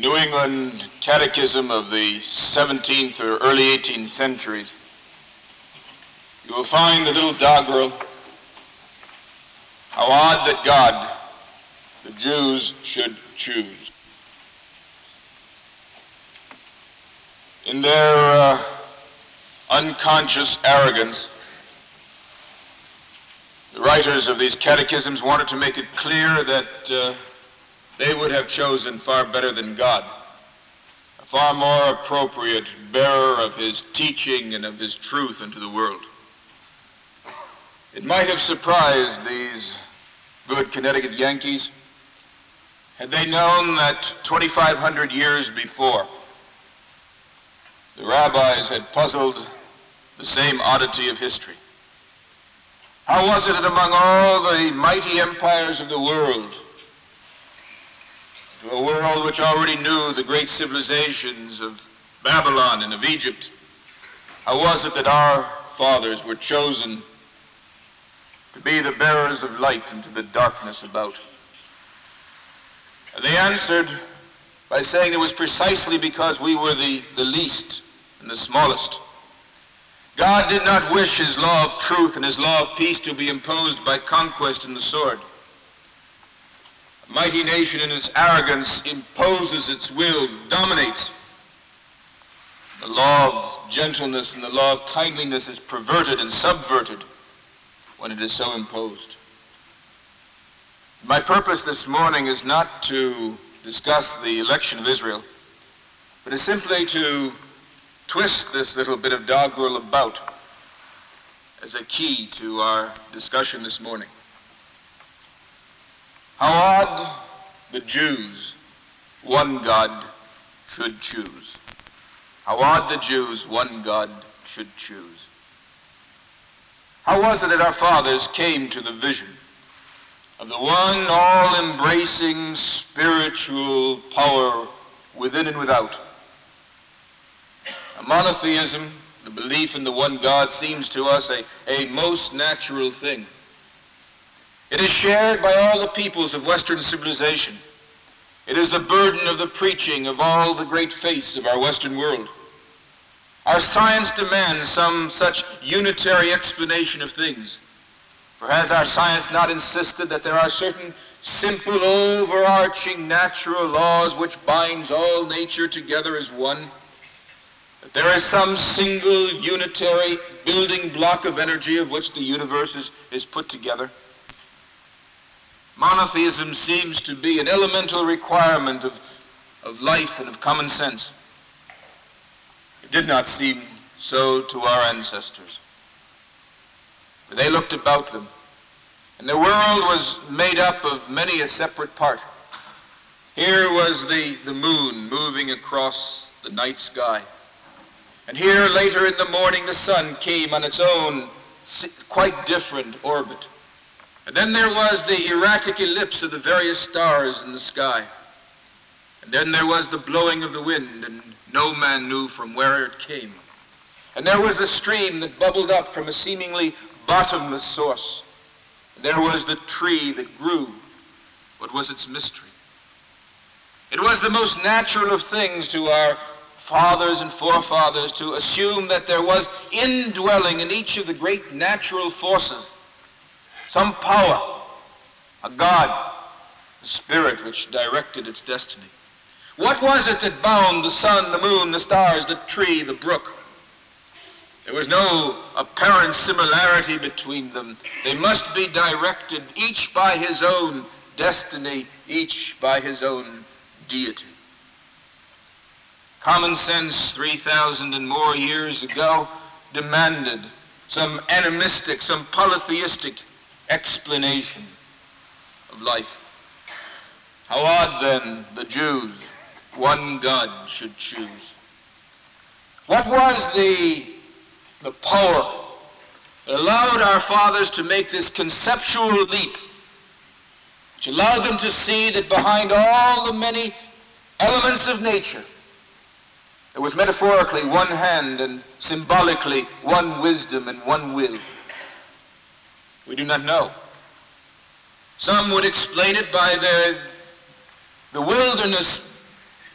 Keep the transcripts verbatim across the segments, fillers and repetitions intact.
New England catechism of the seventeenth or early eighteenth centuries, you will find the little doggerel, how odd that God, the Jews, should choose. In their uh, unconscious arrogance, the writers of these catechisms wanted to make it clear that uh, they would have chosen far better than God, a far more appropriate bearer of his teaching and of his truth into the world. It might have surprised these good Connecticut Yankees had they known that twenty-five hundred years before, the rabbis had puzzled the same oddity of history. How was it that among all the mighty empires of the world, a world which already knew the great civilizations of Babylon and of Egypt, how was it that our fathers were chosen to be the bearers of light into the darkness about? And they answered by saying it was precisely because we were the, the least and the smallest. God did not wish his law of truth and his law of peace to be imposed by conquest and the sword. A mighty nation in its arrogance imposes its will, dominates. The law of gentleness and the law of kindliness is perverted and subverted when it is so imposed. My purpose this morning is not to discuss the election of Israel, but is simply to twist this little bit of doggerel about as a key to our discussion this morning. How odd the Jews one God should choose. How odd the Jews one God should choose. How was it that our fathers came to the vision of the one all-embracing spiritual power within and without? A monotheism, the belief in the one God, seems to us a, a most natural thing. It is shared by all the peoples of Western civilization. It is the burden of the preaching of all the great faiths of our Western world. Our science demands some such unitary explanation of things. For has our science not insisted that there are certain simple, overarching natural laws which binds all nature together as one? That there is some single, unitary building block of energy of which the universe is, is put together? Monotheism seems to be an elemental requirement of, of life and of common sense. It did not seem so to our ancestors. For they looked about them, and the world was made up of many a separate part. Here was the, the moon moving across the night sky. And here, later in the morning, the sun came on its own quite different orbit. And then there was the erratic ellipse of the various stars in the sky. And then there was the blowing of the wind, and no man knew from where it came. And there was the stream that bubbled up from a seemingly bottomless source. And there was the tree that grew. What was its mystery? It was the most natural of things to our fathers and forefathers to assume that there was indwelling in each of the great natural forces some power, a God, a spirit which directed its destiny. What was it that bound the sun, the moon, the stars, the tree, the brook? There was no apparent similarity between them. They must be directed, each by his own destiny, each by his own deity. Common sense, three thousand and more years ago, demanded some animistic, some polytheistic explanation of life. How odd, then, the Jews one God should choose. What was the, the power that allowed our fathers to make this conceptual leap, which allowed them to see that behind all the many elements of nature, there was metaphorically one hand and symbolically one wisdom and one will? We do not know. Some would explain it by the, the wilderness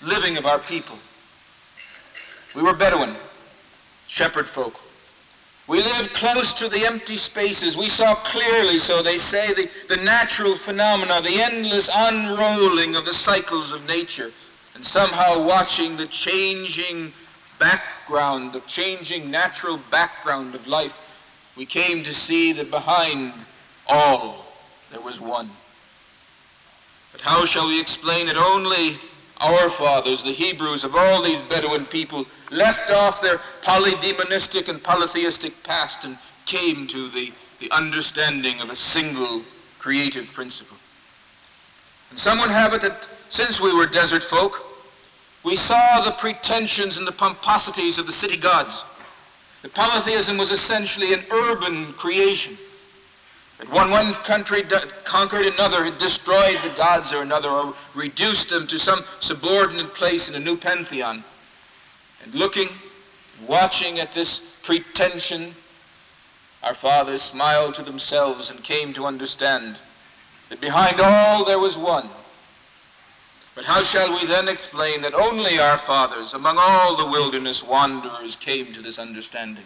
living of our people. We were Bedouin, shepherd folk. We lived close to the empty spaces. We saw clearly, so they say, the, the natural phenomena, the endless unrolling of the cycles of nature, and somehow watching the changing background, the changing natural background of life, we came to see that behind all there was one. But how shall we explain it? Only our fathers, the Hebrews of all these Bedouin people, left off their polydemonistic and polytheistic past and came to the, the understanding of a single creative principle. And some would have it that since we were desert folk, we saw the pretensions and the pomposities of the city gods. The polytheism was essentially an urban creation. That one, one country conquered another, had destroyed the gods or another, or reduced them to some subordinate place in a new pantheon. And looking, watching at this pretension, our fathers smiled to themselves and came to understand that behind all there was one. But how shall we then explain that only our fathers, among all the wilderness wanderers, came to this understanding?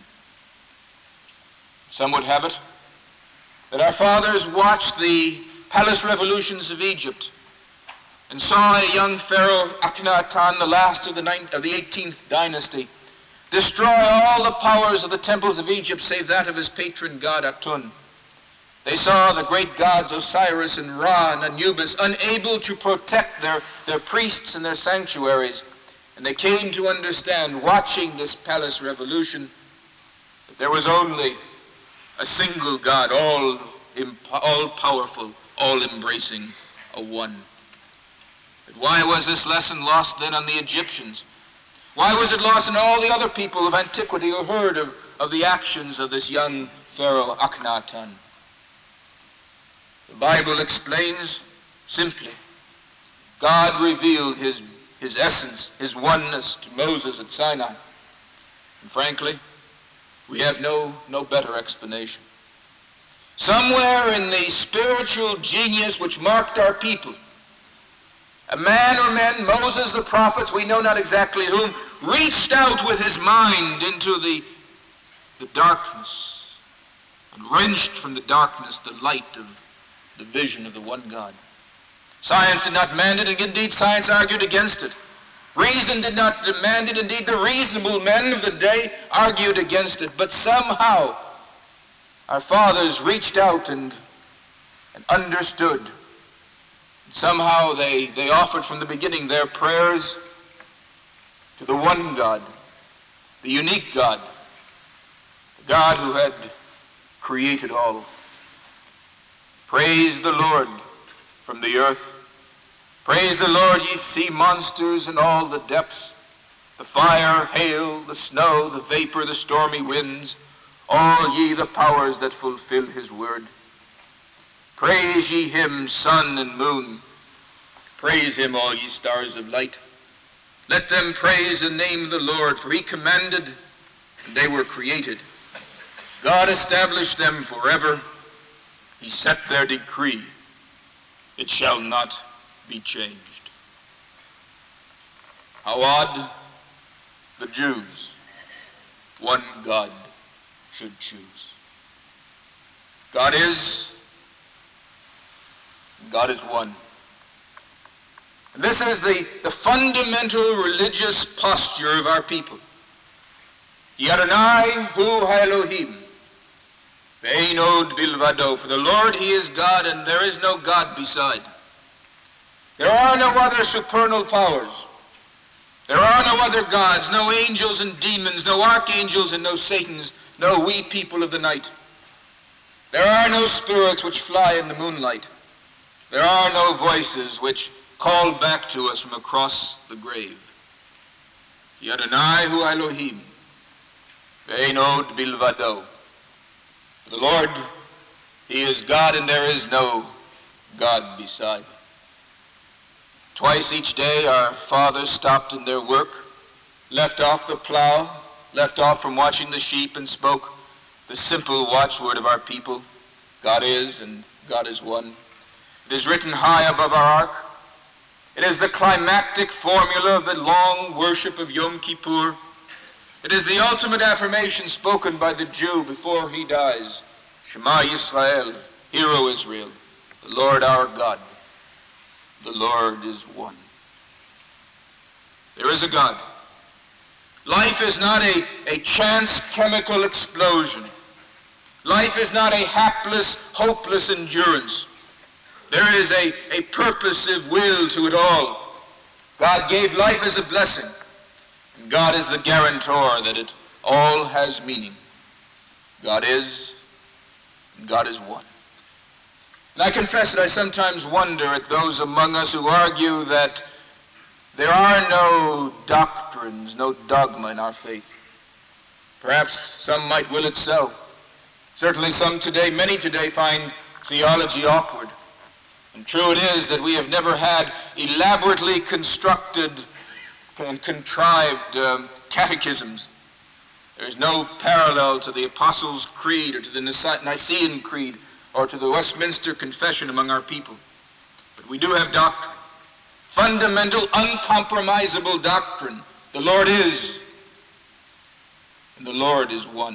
Some would have it that our fathers watched the palace revolutions of Egypt and saw a young pharaoh, Akhenaten, the last of the, ninth, of the eighteenth dynasty, destroy all the powers of the temples of Egypt save that of his patron god Atun. They saw the great gods Osiris and Ra and Anubis unable to protect their, their priests and their sanctuaries, and they came to understand, watching this palace revolution, that there was only a single God, all, all powerful, all embracing, a one. But why was this lesson lost then on the Egyptians? Why was it lost on all the other people of antiquity who heard of, of the actions of this young pharaoh Akhenaten? The Bible explains simply. God revealed his, his essence, his oneness to Moses at Sinai. And frankly, we have no, no better explanation. Somewhere in the spiritual genius which marked our people, a man or men, Moses, the prophets, we know not exactly whom, reached out with his mind into the, the darkness and wrenched from the darkness the light of the vision of the one God. Science did not demand it, and indeed science argued against it. Reason did not demand it. Indeed, the reasonable men of the day argued against it. But somehow, our fathers reached out and, and understood. Somehow they, they offered from the beginning their prayers to the one God, the unique God, the God who had created all. Praise the Lord from the earth. Praise the Lord, ye sea monsters and all the depths, the fire, hail, the snow, the vapor, the stormy winds, all ye the powers that fulfill his word. Praise ye him, sun and moon. Praise him, all ye stars of light. Let them praise the name of the Lord, for he commanded, and they were created. God established them forever. He set their decree. It shall not be changed. How odd the Jews, one God, should choose. God is, God is one. And this is the, the fundamental religious posture of our people. Adonai hu Elohim. Ve'ein od bilvado. For the Lord, he is God, and there is no God beside. There are no other supernal powers. There are no other gods, no angels and demons, no archangels and no Satans, no we people of the night. There are no spirits which fly in the moonlight. There are no voices which call back to us from across the grave. Adonai hu Elohim. Ve'ein od bilvado. The Lord, he is God, and there is no God beside. Twice each day our fathers stopped in their work, left off the plow, left off from watching the sheep, and spoke the simple watchword of our people, God is, and God is one. It is written high above our ark. It is the climactic formula of the long worship of Yom Kippur. It is the ultimate affirmation spoken by the Jew before he dies. Shema Yisrael, Hear, O Israel, the Lord our God, the Lord is one. There is a God. Life is not a, a chance chemical explosion. Life is not a hapless, hopeless endurance. There is a, a purposive will to it all. God gave life as a blessing, and God is the guarantor that it all has meaning. God is, and God is one. And I confess that I sometimes wonder at those among us who argue that there are no doctrines, no dogma in our faith. Perhaps some might will it so. Certainly some today, many today, find theology awkward. And true it is that we have never had elaborately constructed and contrived um, catechisms. There is no parallel to the Apostles' Creed or to the Nicene Creed or to the Westminster Confession among our people. But we do have doctrine. Fundamental, uncompromisable doctrine. The Lord is, and the Lord is one.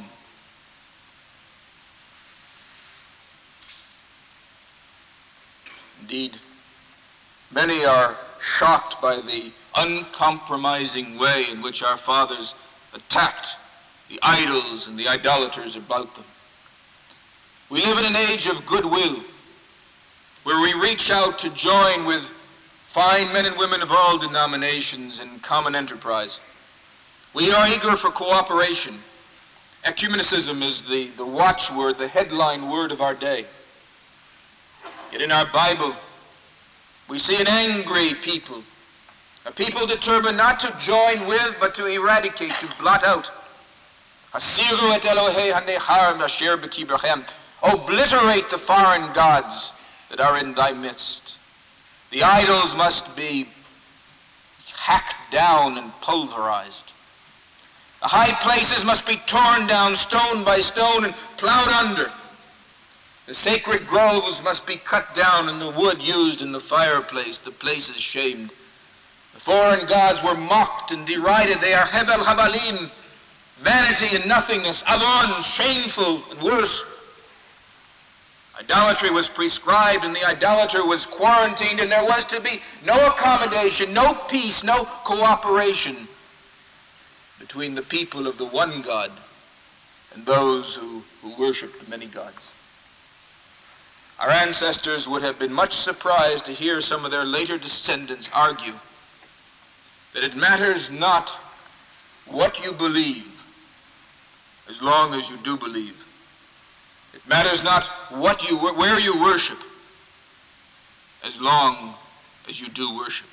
Indeed, many are shocked by the uncompromising way in which our fathers attacked the idols and the idolaters about them. We live in an age of goodwill, where we reach out to join with fine men and women of all denominations in common enterprise. We are eager for cooperation. Ecumenicism is the, the watchword, the headline word of our day. Yet in our Bible, we see an angry people, a people determined not to join with, but to eradicate, to blot out. Hasiru et Elohei hanechar asher b'kibrachem. Obliterate the foreign gods that are in thy midst. The idols must be hacked down and pulverized. The high places must be torn down stone by stone and plowed under. The sacred groves must be cut down and the wood used in the fireplace, the places shamed. The foreign gods were mocked and derided. They are Hebel Habalim, vanity and nothingness, Avon, shameful and worse. Idolatry was prescribed and the idolater was quarantined, and there was to be no accommodation, no peace, no cooperation between the people of the one God and those who, who worship the many gods. Our ancestors would have been much surprised to hear some of their later descendants argue that it matters not what you believe as long as you do believe. It matters not what you, where you worship, as long as you do worship.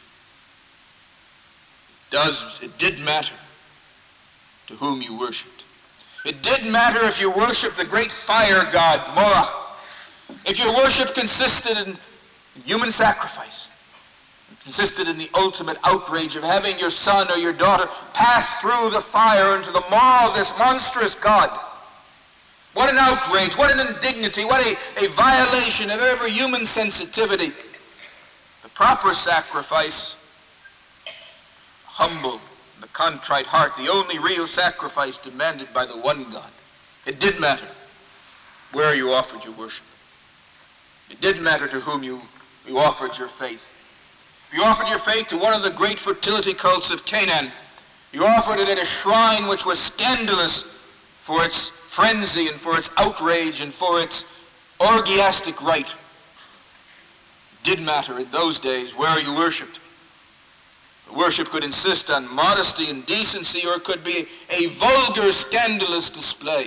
It does, it did matter to whom you worshipped. It did matter if you worshiped the great fire god, Moloch. If your worship consisted in human sacrifice, it consisted in the ultimate outrage of having your son or your daughter pass through the fire into the maw of this monstrous god. What an outrage, what an indignity, what a, a violation of every human sensitivity. The proper sacrifice, humble, the contrite heart, the only real sacrifice demanded by the one God. It did matter where you offered your worship. It did matter to whom you, you offered your faith. If you offered your faith to one of the great fertility cults of Canaan, you offered it at a shrine which was scandalous for its frenzy and for its outrage and for its orgiastic rite. It did matter in those days where you worshipped. The worship could insist on modesty and decency, or it could be a vulgar, scandalous display.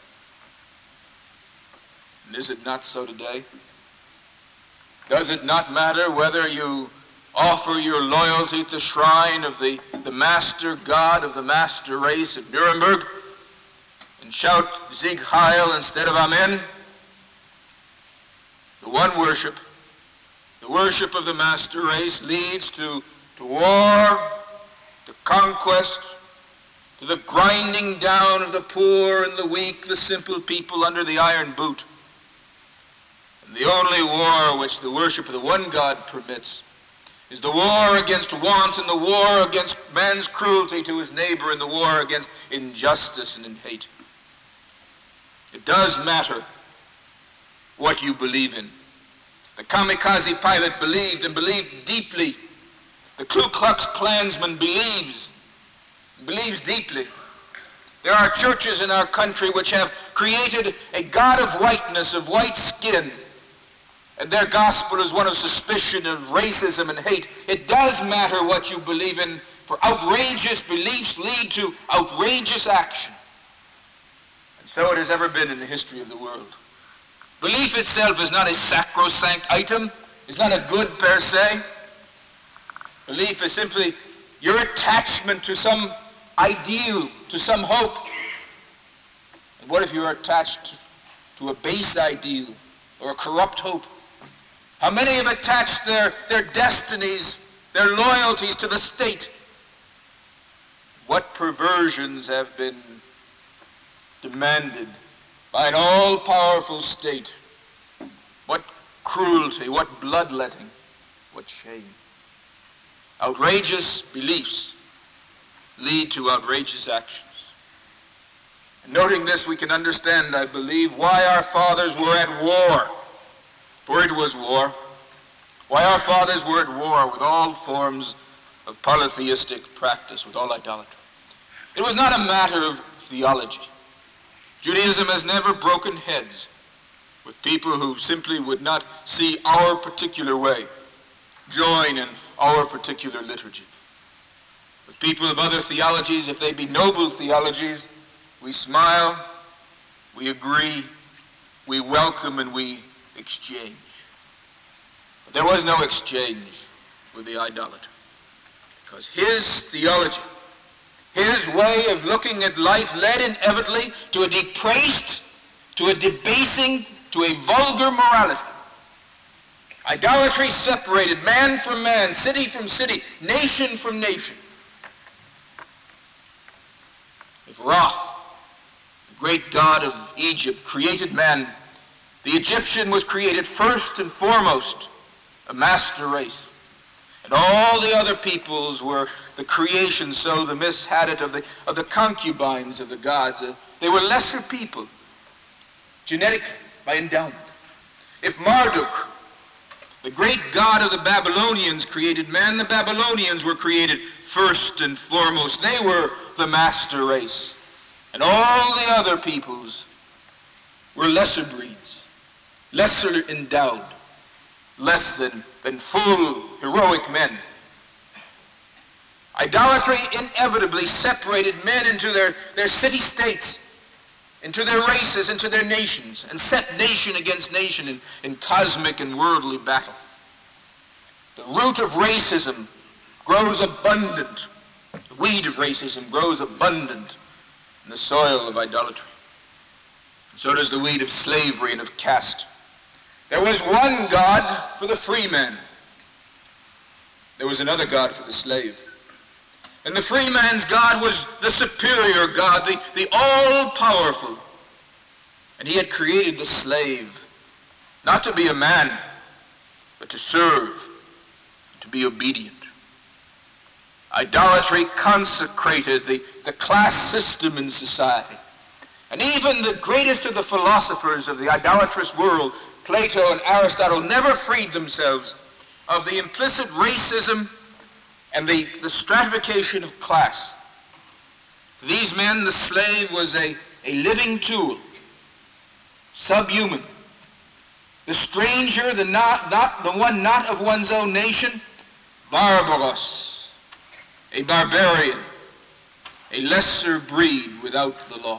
And is it not so today? Does it not matter whether you offer your loyalty to the shrine of the, the master god of the master race at Nuremberg and shout Sieg Heil instead of Amen? The one worship, the worship of the master race, leads to, to war, to conquest, to the grinding down of the poor and the weak, the simple people under the iron boot. And the only war which the worship of the one God permits is the war against want and the war against man's cruelty to his neighbor and the war against injustice and hate. It does matter what you believe in. The kamikaze pilot believed and believed deeply. The Ku Klux Klansman believes, believes deeply. There are churches in our country which have created a God of whiteness, of white skin, and their gospel is one of suspicion, of racism and hate. It does matter what you believe in, for outrageous beliefs lead to outrageous action. And so it has ever been in the history of the world. Belief itself is not a sacrosanct item, is not a good per se. Belief is simply your attachment to some ideal, to some hope. And what if you're attached to a base ideal or a corrupt hope? How many have attached their, their destinies, their loyalties to the state? What perversions have been demanded by an all-powerful state? What cruelty, what bloodletting, what shame. Outrageous beliefs lead to outrageous actions. And noting this, we can understand, I believe, why our fathers were at war. For it was war. Why our fathers were at war with all forms of polytheistic practice, with all idolatry. It was not a matter of theology. Judaism has never broken heads with people who simply would not see our particular way, join in our particular liturgy. With people of other theologies, if they be noble theologies, we smile, we agree, we welcome, and we exchange. But there was no exchange with the idolater, because his theology, his way of looking at life led inevitably to a depraved, to a debasing, to a vulgar morality. Idolatry separated man from man, city from city, nation from nation. If Ra, the great god of Egypt, created man, the Egyptian was created first and foremost a master race. And all the other peoples were the creation, so the myths had it, of the, of the concubines of the gods. Uh, they were lesser people, genetically, by endowment. If Marduk, the great god of the Babylonians, created man, the Babylonians were created first and foremost. They were the master race. And all the other peoples were lesser breeds, lesser endowed, less than, than full, heroic men. Idolatry inevitably separated men into their, their city-states, into their races, into their nations, and set nation against nation in, in cosmic and worldly battle. The root of racism grows abundant. The weed of racism grows abundant in the soil of idolatry. And so does the weed of slavery and of caste. There was one God for the free man. There was another God for the slave. And the free man's God was the superior God, the, the all-powerful. And he had created the slave, not to be a man, but to serve, to be obedient. Idolatry consecrated the, the class system in society. And even the greatest of the philosophers of the idolatrous world, Plato and Aristotle, never freed themselves of the implicit racism and the, the stratification of class. For these men, the slave was a, a living tool, subhuman. The stranger, the not, not the one not of one's own nation, barbaros, a barbarian, a lesser breed without the law.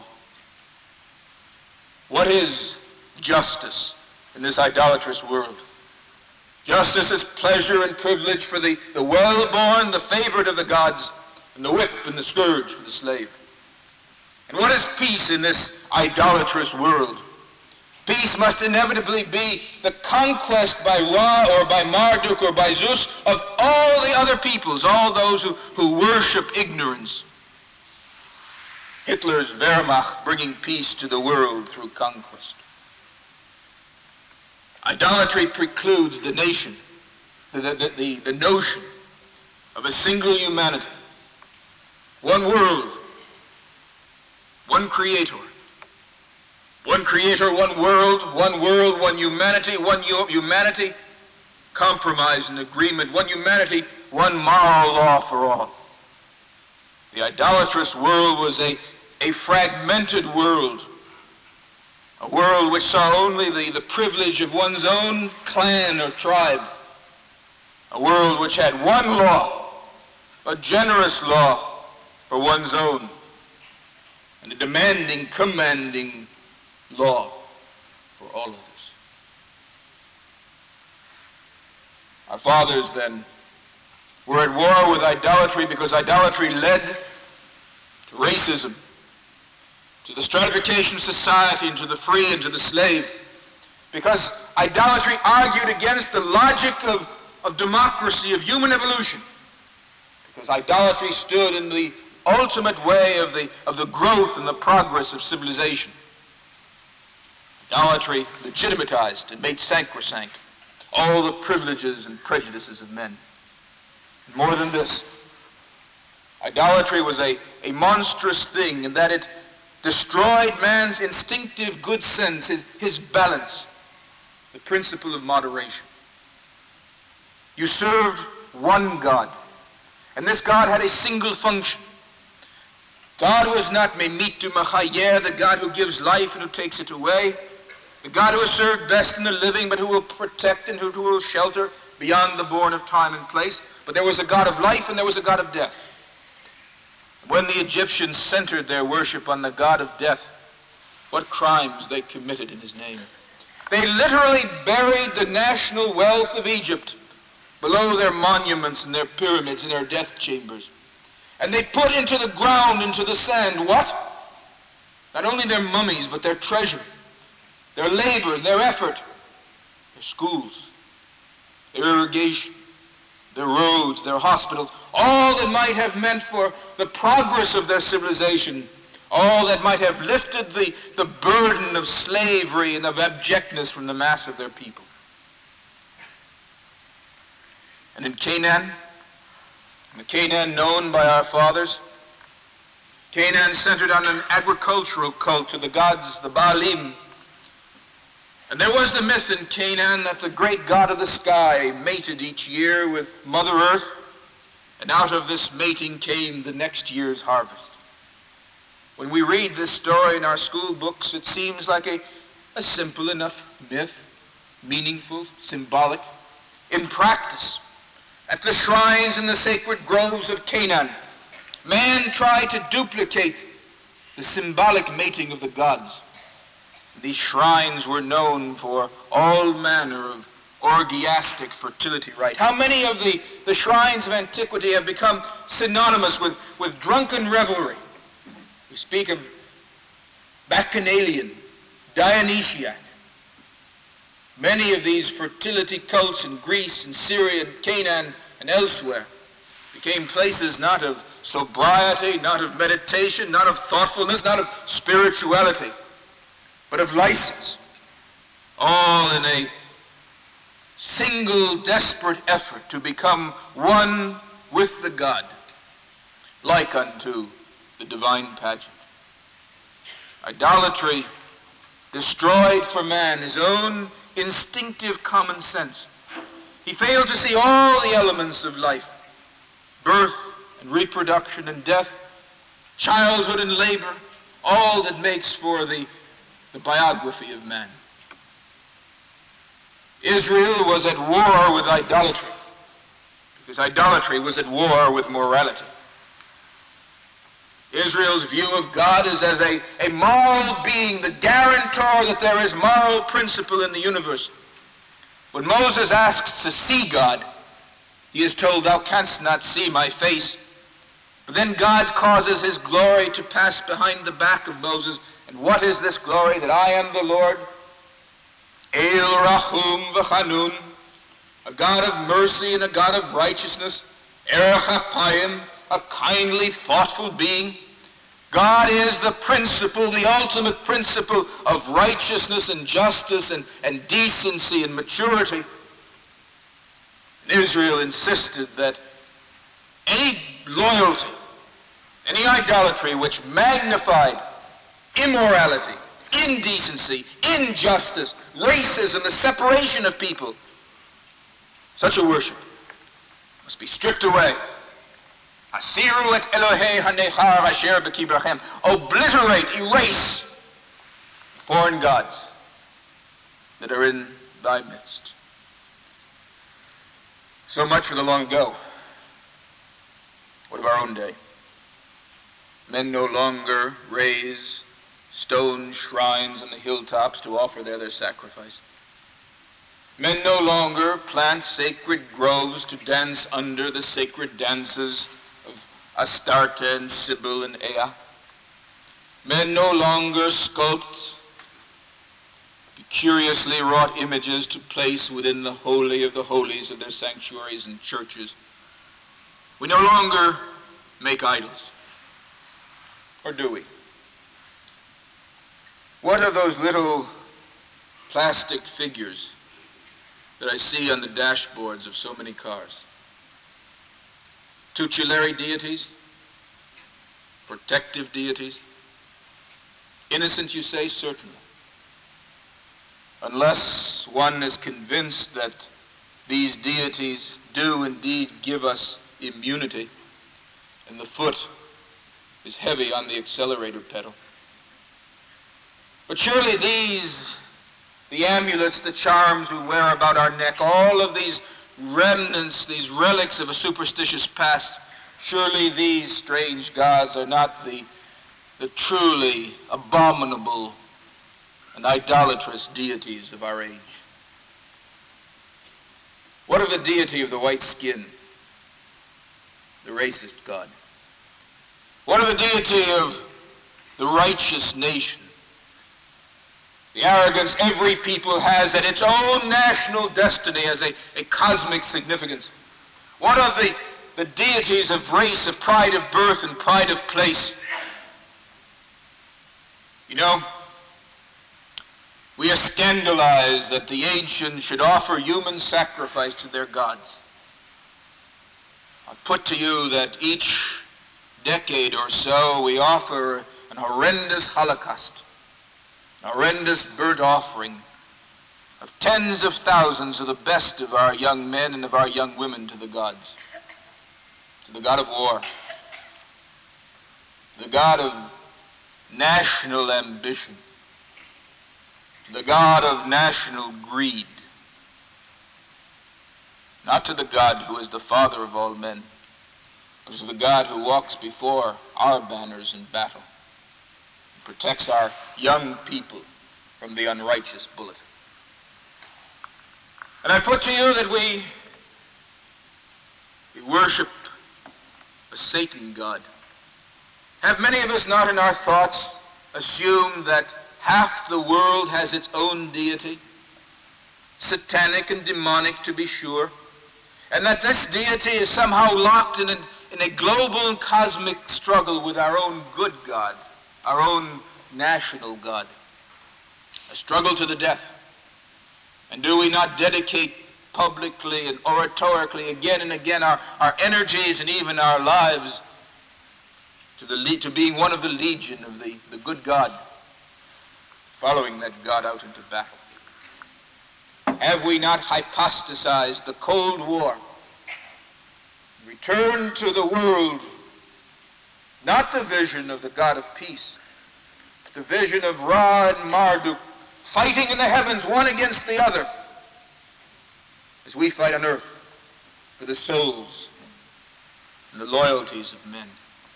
What is justice in this idolatrous world? Justice is pleasure and privilege for the, the well-born, the favorite of the gods, and the whip and the scourge for the slave. And what is peace in this idolatrous world? Peace must inevitably be the conquest by Ra or by Marduk or by Zeus of all the other peoples, all those who, who worship ignorance. Hitler's Wehrmacht bringing peace to the world through conquest. Idolatry precludes the nation, the, the, the, the notion of a single humanity, one world, one creator, one creator, one world, one world, one humanity, one humanity, compromise and agreement, one humanity, one moral law for all. The idolatrous world was a, a fragmented world, a world which saw only the, the privilege of one's own clan or tribe, a world which had one law, a generous law for one's own, and a demanding, commanding law for all others. Our fathers then were at war with idolatry because idolatry led to racism, to the stratification of society, and to the free and to the slave. Because idolatry argued against the logic of, of democracy, of human evolution. Because idolatry stood in the ultimate way of the, of the growth and the progress of civilization. Idolatry legitimatized and made sacrosanct all the privileges and prejudices of men. And more than this, idolatry was a, a monstrous thing in that it destroyed man's instinctive good sense, his, his balance, the principle of moderation. You served one God, and this God had a single function. God was not Memitu Machayer, the God who gives life and who takes it away, the God who is served best in the living, but who will protect and who will shelter beyond the bourne of time and place. But there was a God of life and there was a God of death. When the Egyptians centered their worship on the God of death, what crimes they committed in his name. They literally buried the national wealth of Egypt below their monuments and their pyramids and their death chambers. And they put into the ground, into the sand, what? Not only their mummies, but their treasure, their labor, their effort, their schools, their irrigation, their roads, their hospitals, all that might have meant for the progress of their civilization, all that might have lifted the, the burden of slavery and of abjectness from the mass of their people. And in Canaan, the Canaan known by our fathers, Canaan centered on an agricultural cult to the gods, the Baalim. And there was the myth in Canaan that the great god of the sky mated each year with Mother Earth, and out of this mating came the next year's harvest. When we read this story in our school books, it seems like a, a simple enough myth, meaningful, symbolic. In practice, at the shrines in the sacred groves of Canaan, man tried to duplicate the symbolic mating of the gods. These shrines were known for all manner of orgiastic fertility rite. How many of the, the shrines of antiquity have become synonymous with, with drunken revelry? We speak of Bacchanalian, Dionysiac. Many of these fertility cults in Greece and Syria and Canaan and elsewhere became places not of sobriety, not of meditation, not of thoughtfulness, not of spirituality, but of license, all in a single desperate effort to become one with the God, like unto the divine pageant. Idolatry destroyed for man his own instinctive common sense. He failed to see all the elements of life, birth and reproduction and death, childhood and labor, all that makes for the, the biography of man. Israel was at war with idolatry, because idolatry was at war with morality. Israel's view of God is as a, a moral being, the guarantor that there is moral principle in the universe. When Moses asks to see God, he is told, "Thou canst not see my face." But then God causes his glory to pass behind the back of Moses. And what is this glory? That I am the Lord, El Rahum V'Chanun, a God of mercy and a God of righteousness, Erech HaPayim, a kindly, thoughtful being. God is the principle, the ultimate principle of righteousness and justice and, and decency and maturity. And Israel insisted that any loyalty, any idolatry which magnified immorality, indecency, injustice, racism, the separation of people, such a worship must be stripped away. Asiru et Elohei hanechar asher bekibrachem. Obliterate, erase foreign gods that are in thy midst. So much for the long ago. What of our own day? Men no longer raise stone shrines on the hilltops to offer there their sacrifice. Men no longer plant sacred groves to dance under the sacred dances of Astarte and Cybele and Ea. Men no longer sculpt curiously wrought images to place within the holy of the holies of their sanctuaries and churches. We no longer make idols. Or do we? What are those little plastic figures that I see on the dashboards of so many cars? Tutelary deities? Protective deities? Innocent, you say? Certainly. Unless one is convinced that these deities do indeed give us immunity, and the foot is heavy on the accelerator pedal. But surely these, the amulets, the charms we wear about our neck, all of these remnants, these relics of a superstitious past, surely these strange gods are not the, the truly abominable and idolatrous deities of our age. What of the deity of the white skin, the racist god? What of the deity of the righteous nation, the arrogance every people has that its own national destiny has a, a cosmic significance? What of the, the deities of race, of pride of birth and pride of place? You know, we are scandalized that the ancients should offer human sacrifice to their gods. I put to you that each decade or so we offer an horrendous holocaust, an horrendous burnt offering of tens of thousands of the best of our young men and of our young women to the gods, to the god of war, the god of national ambition, the God of national greed, not to the God who is the Father of all men, but to the God who walks before our banners in battle and protects our young people from the unrighteous bullet. And I put to you that we, we worship a Satan God. Have many of us not in our thoughts assumed that half the world has its own deity, satanic and demonic to be sure, and that this deity is somehow locked in a, in a global and cosmic struggle with our own good God, our own national God, a struggle to the death? And do we not dedicate publicly and oratorically again and again our, our energies and even our lives to, the, to being one of the legion of the, the good God, following that God out into battle? Have we not hypostasized the Cold War, returned to the world not the vision of the God of peace, but the vision of Ra and Marduk fighting in the heavens one against the other, as we fight on earth for the souls and the loyalties of men?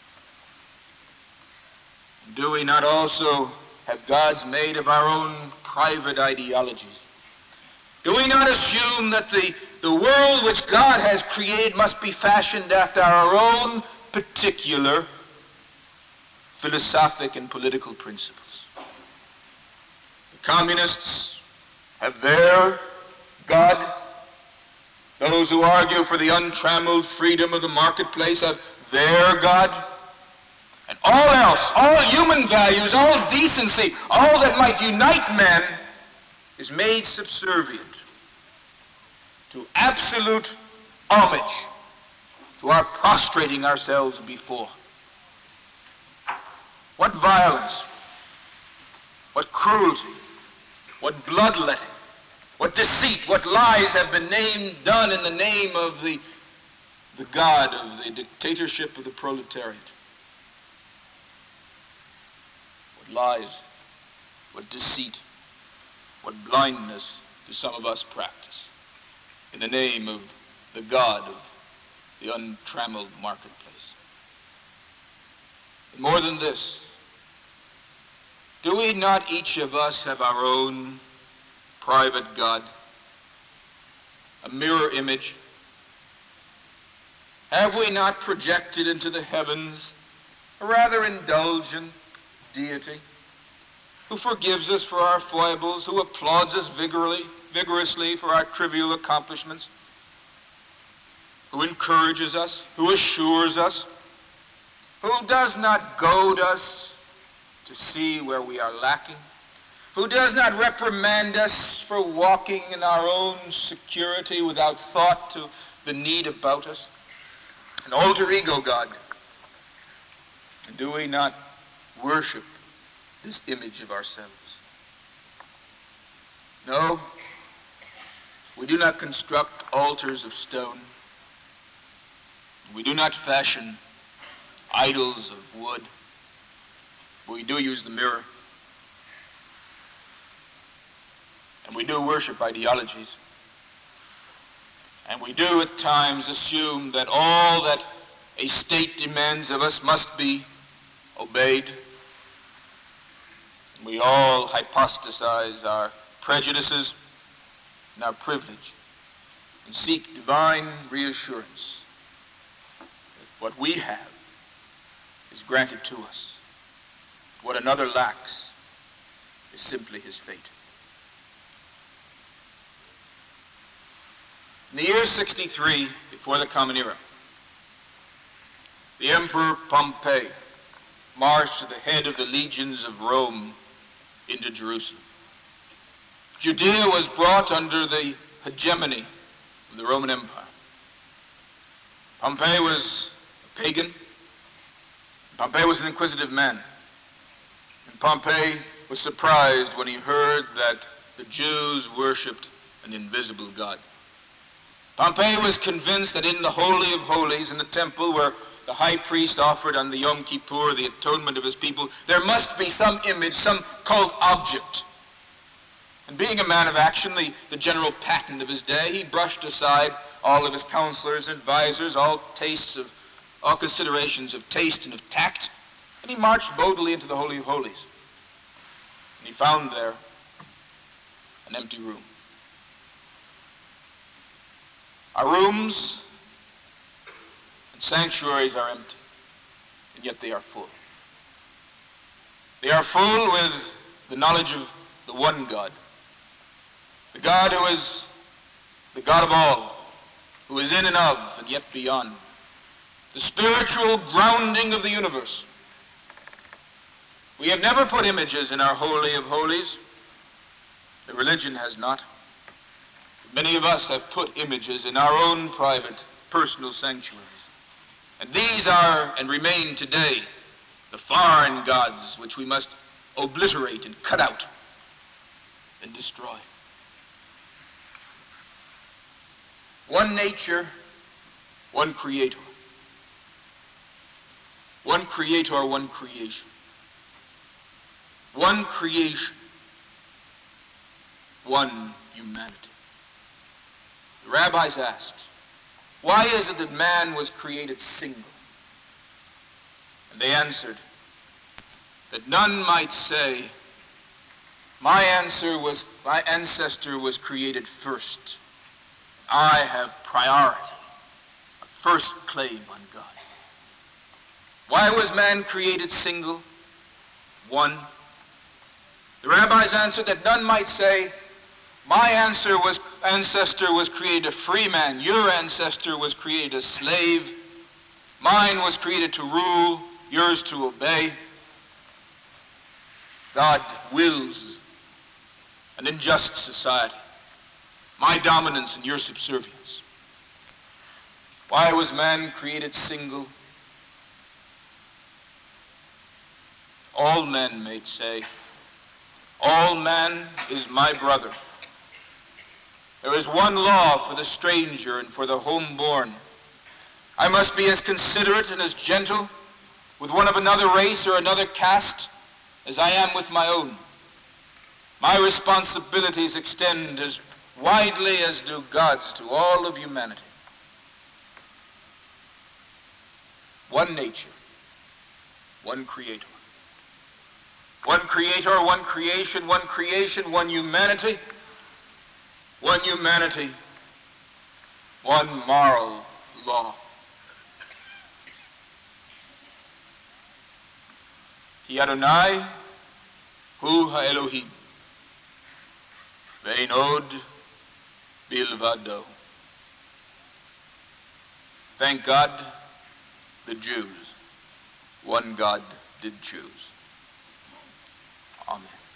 Do we not also have gods made of our own private ideologies? Do we not assume that the, the world which God has created must be fashioned after our own particular philosophic and political principles? The communists have their God. Those who argue for the untrammeled freedom of the marketplace have their God. And all else, all human values, all decency, all that might unite men is made subservient to absolute homage, to our prostrating ourselves before. What violence, what cruelty, what bloodletting, what deceit, what lies have been named, done in the name of the, the God of the dictatorship of the proletariat. What lies, what deceit, what blindness do some of us practice in the name of the God of the untrammeled marketplace. And more than this, do we not each of us have our own private God, a mirror image? Have we not projected into the heavens a rather indulgent deity who forgives us for our foibles, who applauds us vigorously, vigorously for our trivial accomplishments, who encourages us, who assures us, who does not goad us to see where we are lacking, who does not reprimand us for walking in our own security without thought to the need about us? An alter ego God. And do we not worship this image of ourselves? No, we do not construct altars of stone. We do not fashion idols of wood. We do use the mirror. And we do worship ideologies. And we do at times assume that all that a state demands of us must be obeyed. And we all hypostasize our prejudices and our privilege and seek divine reassurance that what we have is granted to us. What another lacks is simply his fate. In the year sixty-three, before the Common Era, the Emperor Pompey marched at the head of the legions of Rome into Jerusalem. Judea was brought under the hegemony of the Roman Empire. Pompey was a pagan. Pompey was an inquisitive man. And Pompey was surprised when he heard that the Jews worshipped an invisible God. Pompey was convinced that in the Holy of Holies, in the temple where the high priest offered on the Yom Kippur the atonement of his people, there must be some image, some cult object. And being a man of action, the, the general pattern of his day, he brushed aside all of his counselors and advisors, all tastes of, all considerations of taste and of tact, and he marched boldly into the Holy of Holies. And he found there an empty room. Our rooms and sanctuaries are empty, and yet they are full. They are full with the knowledge of the one God, the God who is the God of all, who is in and of and yet beyond, the spiritual grounding of the universe. We have never put images in our Holy of Holies. The religion has not. Many of us have put images in our own private, personal sanctuaries. And these are and remain today the foreign gods which we must obliterate and cut out and destroy. One nature, one creator. One creator, one creation. One creation, one humanity. The rabbis asked, why is it that man was created single? And they answered, that none might say, my answer was, my ancestor was created first. I have priority, a first claim on God. Why was man created single? One. The rabbis answered that none might say, my answer was, ancestor was created a free man. Your ancestor was created a slave. Mine was created to rule, yours to obey. God wills an unjust society, my dominance and your subservience. Why was man created single? All men may say, all man is my brother. There is one law for the stranger and for the homeborn. I must be as considerate and as gentle with one of another race or another caste as I am with my own. My responsibilities extend as widely as do God's to all of humanity. One nature, one creator. One creator, one creation, one creation, one humanity, one humanity, one moral law. Ki Adonai hu ha'Elohim, ve'ein od bilvado. Thank God, the Jews, one God did choose. Amen.